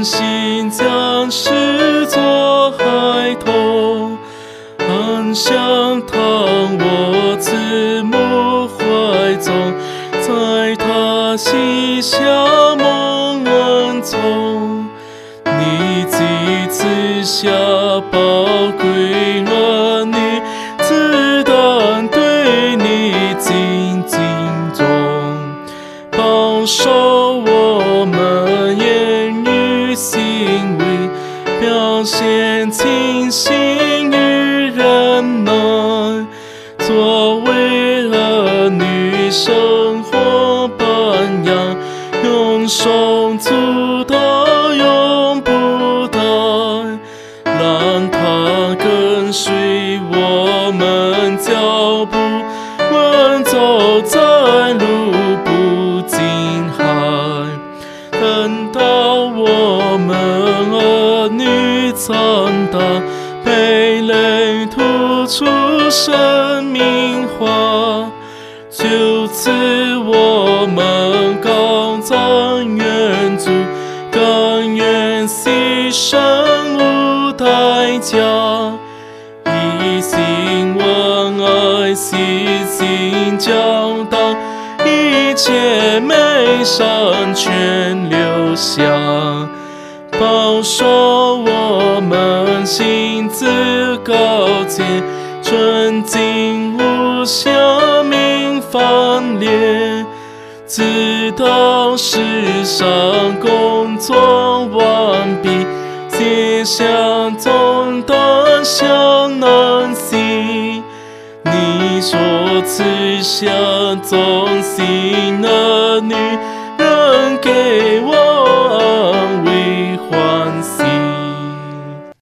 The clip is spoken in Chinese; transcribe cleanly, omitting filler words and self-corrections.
心将视作孩童，安详躺卧慈母怀中，在他膝下蒙恩宠。你既赐下宝贵儿女，自当对你尽敬重，保守我们言语行为，表现清心与忍耐，作为儿女生活榜样，用手足到永不怠，让他跟随我们脚步，稳走在路不惊骇。等到我们儿女长大，被人吐出生命花，就此我们高瞻远瞩，甘愿牺牲无代价，一心问爱，细心教导，一切美善全留下，保守我们心智高洁，纯净无瑕，明范烈，直到世上工作完毕，卸下重担向南行。你所赐下忠心儿女，